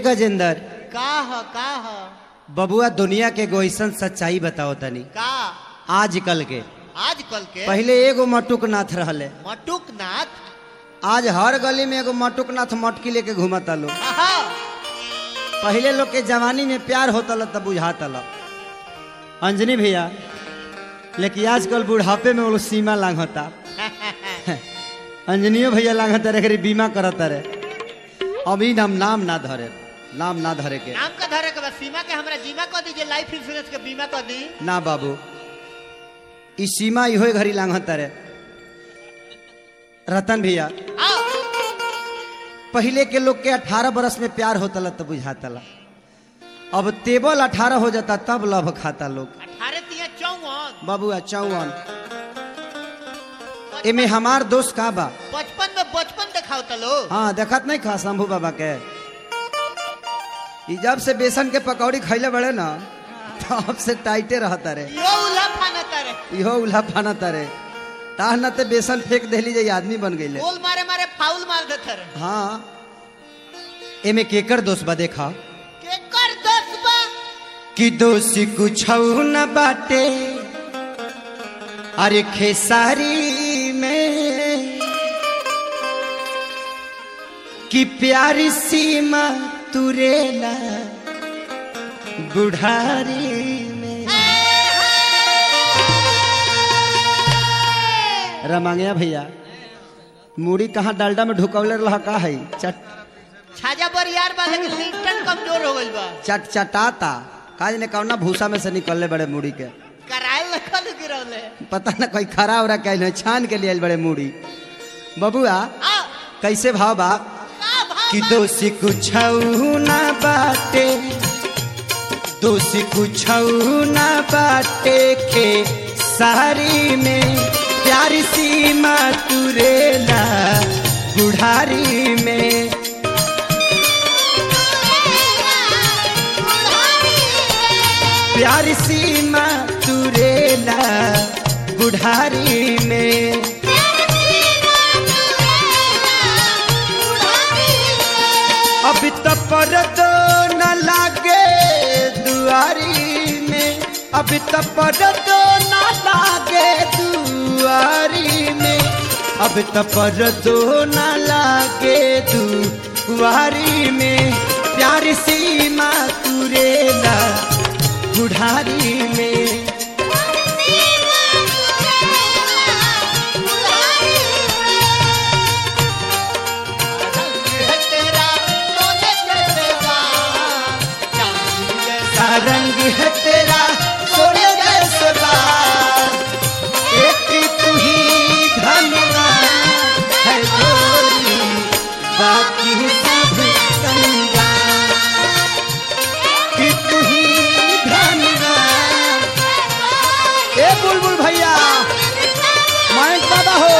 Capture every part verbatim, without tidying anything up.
गजेंद्र का ह का ह बबुआ दुनिया के गोइसन सच्चाई बताओ तनी का आजकल के आजकल के पहले एगो मटुक नाथ रहले मटुक नाथ आज हर गली में एगो मटुक नाथ मटकी लेके घूमता लोग। आहा पहले लोग के जवानी में प्यार होता ला तब बुझाता ला अंजनी भैया, लेकिन आजकल बुढ़ापे में वो सीमा लांघता अंजनियो भैया लांघता रे बीमा करता रे अभी नाम नाम ना धरे नाम ना धरे के नाम का धरे के बस सीमा के हमरा जीमा कर दीजिए लाइफ इंश्योरेंस के बीमा कर दी ना बाबू ई सीमा इहो घड़ी लांघता रे। रतन भैया आओ पहले के लोग के अठारह बरस में प्यार होता ला तब बुझाता ला, अब टेबल अठारह हो जाता तब लभ खाता लोग। अठारह तिया चौवन बाबू चौवन एमे हमार दोस्त का बा बचपन में बचपन दिखाओ तलो हाँ देखत नहीं खा शंभू बाबा के ई जब से बेसन के पकौड़ी खैले बड़े ना तब से टाइटे रहता रे यो उला खाना तारे इहो उल्हा फाना तारे ताह न ते बेसन फेंक देली जे आदमी बन गईले। गोल मारे मारे फाउल मार देते रे हाँ एमे केकर दोस्त बा देखा केकर दोस्त बा कि दोषी कुछ न बाटे अरे खेसारी में कि प्यारी सीमा तुरेला बुढ़ारी में। रमांगया भैया मूड़ी कहाँ डालडा में ढुकवले रहा का है चट छाजा पर यार बा लेकिन लिंटन कमजोर हो गइल बा चट चटाता काज ने कौना भूसा में से निकलले बड़े मूड़ी के कराइल लखल गिरौले पता ना कोई खरा उरा कैल छान के लिए बड़े मूड़ी। बबुआ आ कैसे भाव बा का भाव कि दोषी कुछ ना बाटे दोषी कुछ ना बाटे के सारी में प्यारी सीमा तुरेला बुढ़ारी में। प्यारी सीमा तुरेला बुढ़ारी में। अभी तो परदो न लागे दुआरी में अभी तो परदो न लागे दुआरी में अभी तो परदो न लागे दुआरी में प्यारी सीमा तुरेला बुढ़ारी में। रंग है तेरा सोने जैसे बाल एक तू ही धनवान है गोरी बाकी सब कंगाल कि तू ही धनवान। ए बुलबुल भैया मयंक बाबा हो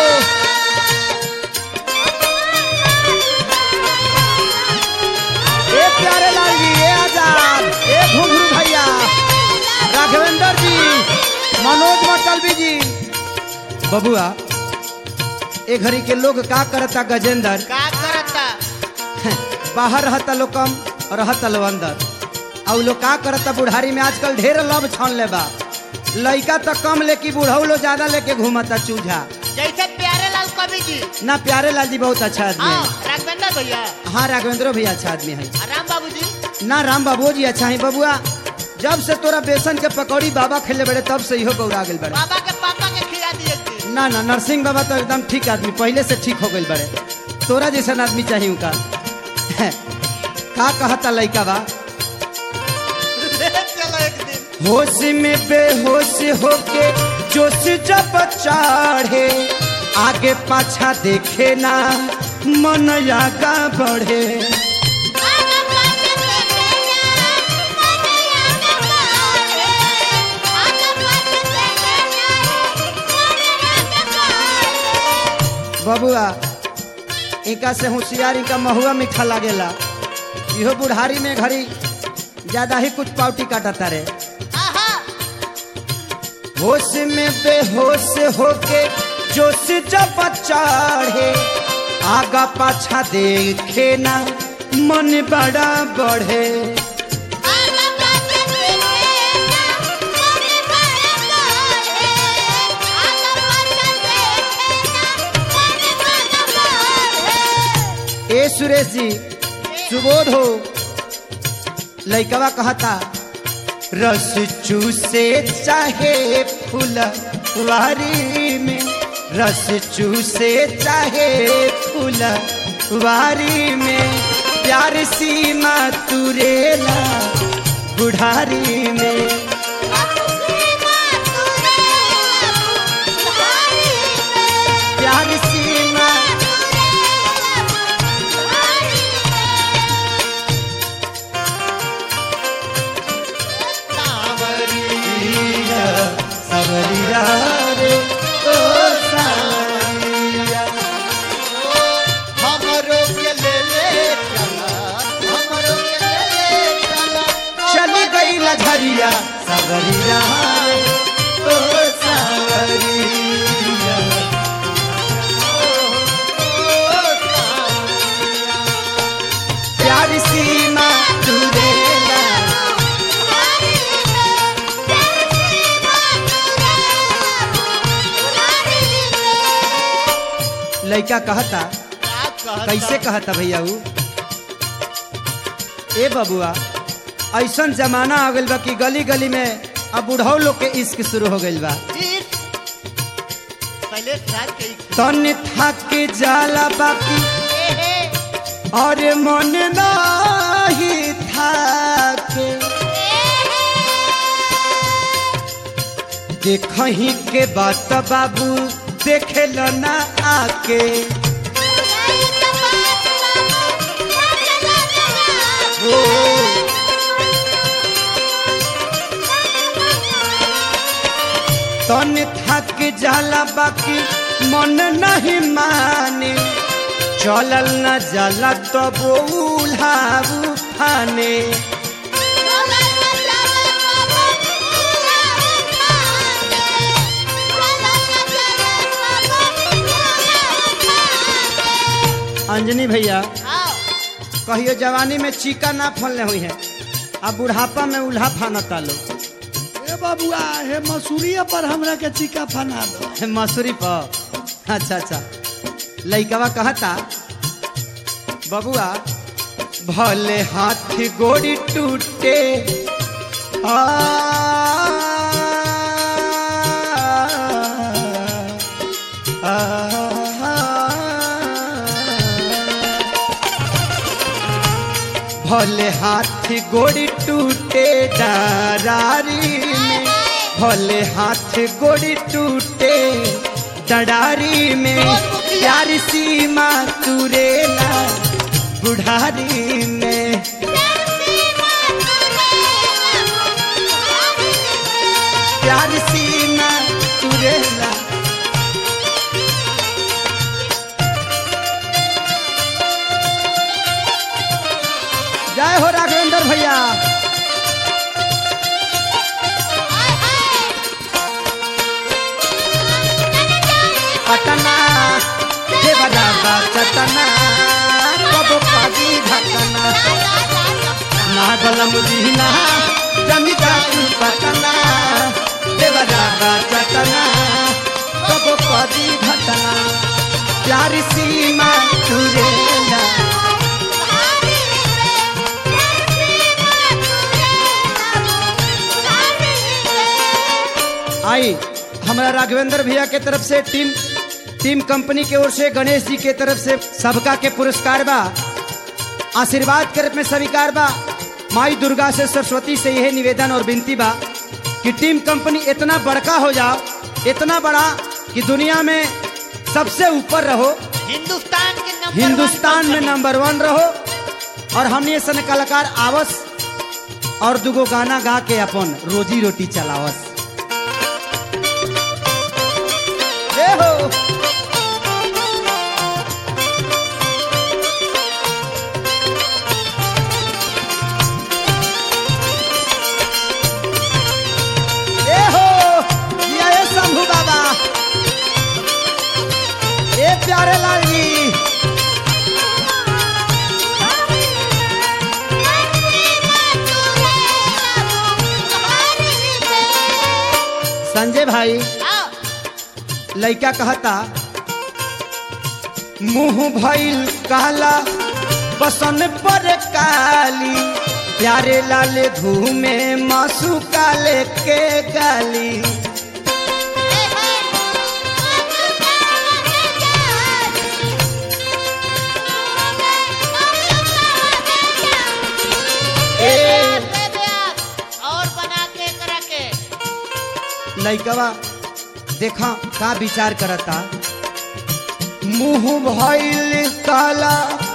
ए प्यारे लाल जी ए आजाद ए घुंघरू भैया राघवेंद्र जी मनोज मटलवी जी। बबुआ ए घड़ी के लोग का करता गजेंद्र का करता बाहर रहता लोग कम रहता लो अंदर और लोग का करता बुढ़ारी में आजकल ढेर लब छान ले बा लड़का तो कम लेके बुढ़ऊ लो ज्यादा लेके घूमता चूझा जैसे प्यारे लाल कवि जी ना प्यारे लाल जी बहुत अच्छा आदमी हाँ है। राघवेंद्र भैया हाँ राघवेंद्र भैया अच्छा आदमी है। राम बाबू जी ना राम बाबू जी अच्छा है। बबुआ जब से तोरा बेसन के पकौड़ी बाबा खेले बड़े तब से इहो बौरा गेल बड़े। बाबा के पापा के खिला दिए थी ना ना नरसिंह बाबा तो एकदम ठीक आदमी पहले से ठीक हो गए बड़े तोरा जैसा आदमी चाहिए उनका का कहता लड़का बा चलो एक दिन होश में बेहोश होके जोश जब चढ़े आगे पाछा देखे ना मन आगा बढ़े। बबुआ इनका से होशियार इनका महुआ मीठा लागेला इहो बुढ़ारी में घड़ी ज्यादा ही कुछ पाउटी काटता रे। होश में बेहोश होके जोश जब चढ़े आगा पाछा देखे ना मन बड़ा बढ़े ए सुरेश जी सुबोध हो लइकवा कहता रस चूसे चाहे फुलवारी में रस चूसे चाहे फुलवारी में प्यार सीमा तुरेला बुढ़ारी में प्यार सीमा सावरिया रे ओ सावरिया हमरो के ले ले चला हमरो के ले ले चला चली गई लझरिया सावरिया रे ओ सावरिया प्यार सीमा तुरेला लइका कहता कैसे कहता भैया ऊ ए बबुआ ऐसन जमाना आ गइल बा कि गली गली में अब बुढ़ऊ लोग के इश्क शुरू हो गइल बा पहले रात के तन थक जाला बाकी और मन नाही थाके देखही के बात बाबू देखे ना आके ओ तन थक जाला बाकी मन नहीं माने चलल न जाला तो उल्हाऊ फाने अंजनी भैया कहियो जवानी में चीका ना फलने हुई है अब बुढ़ापा में उल्हा फाना तालो ए बबुआ हे मसूरिया पर हमरा के चिका फना दो मसूरी पर अच्छा अच्छा लइकवा कहता बबुआ भले हाथ गोड़ी टूटे आ, आ, आ, भले हाथ गोड़ी टूटे डरारी में भले हाथ गोड़ी टूटे डरारी में प्यार सीमा तुरेला बुढ़ारी में प्यार सीमा तुरेला जय हो राघवेंद्र भैया पटना देवराबा चटना कबो पागी घटना नागल मुदीना जमिता पटना देवराबा चटना कबो पागी घटना प्यार सीमा तुरेला आई हमारा राघवेंद्र भैया के तरफ से टीम टीम कंपनी की ओर से गणेश जी के तरफ से सबका के पुरस्कार बा आशीर्वाद के रूप में स्वीकार बा माई दुर्गा से सरस्वती से यह निवेदन और विनती बा कि टीम कंपनी इतना बड़का हो जाओ इतना बड़ा कि दुनिया में सबसे ऊपर रहो हिंदुस्तान के नंबर हिंदुस्तान में नंबर वन रहो और हमने सन कलाकार आवस और दुगो गाना गा के अपन रोजी रोटी चलावस हो ए हो ये शंभू बाबा ए प्यारे लाल जी संजय भाई आओ लड़का कहता मुंह भइल काला बसन पर काली प्यारे लाल घूमे मासू काले के गाली और बना के करा के लइकवा देखा का विचार करता मुंह भइल काला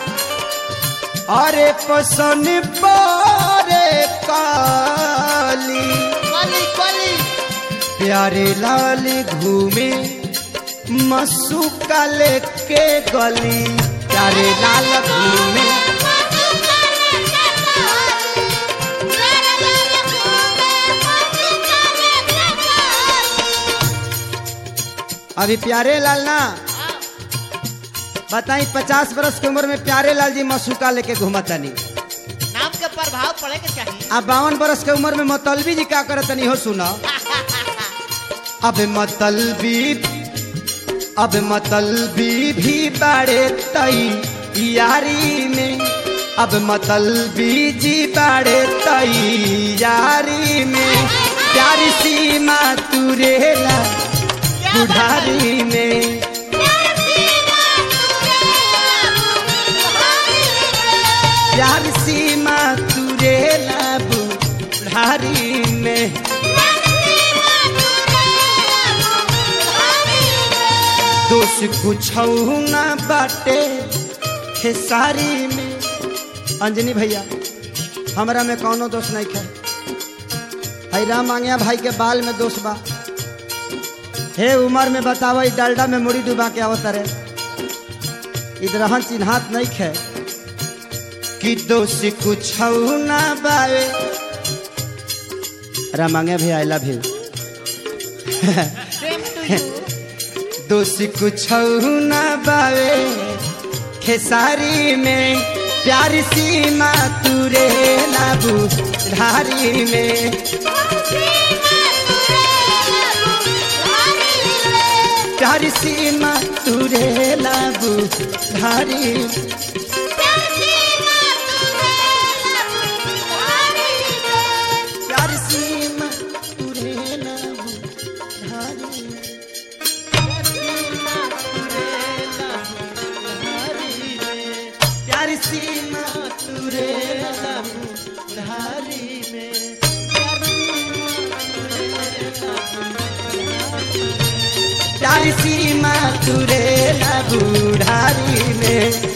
अरे पसन पारे काली कली कली प्यारे लाल घूमे मसू काले के गली प्यारे लाल घूमे अभी प्यारे लाल ना बताई पचास बरस की उम्र में प्यारे लाल जी मसूका लेके घूमतनी नाम के प्रभाव पड़े के चाहिए। अब बावन बरस के उम्र में मतलबी जी क्या करतनी हो सुना अब मतलबी अब मतलबी भी बाड़े तई यारी में अब मतलबी जी बाड़े तई यारी में प्यारी सीमा तुरेला बुढ़ारी में प्यार सीमा तुरेला बुढ़ारी में दोष कुछ ना बाटे खेसारी में अंजनी भैया हमरा में कौनो दोष नहीं है हई राम मांगिया भाई के बाल में दोष बा हे उमर में बतावा डालडा में मुड़ी डुबा के आवत रे इधर चिन्हात नहीं खे कि दोष कुछ ना बावे रामांगे भी आई लव यू दोष कुछ ना बावे खेसारी में प्यार सीमा तुरे ना बुढ़ारी में प्यार सीमा तुरे ना बुढ़ारी प्यार सीमा तुरे ना बुढ़ारी प्यार सीमा तुरे ना बुढ़ारी में प्यार सीमा तुरे ना बुढ़ारी में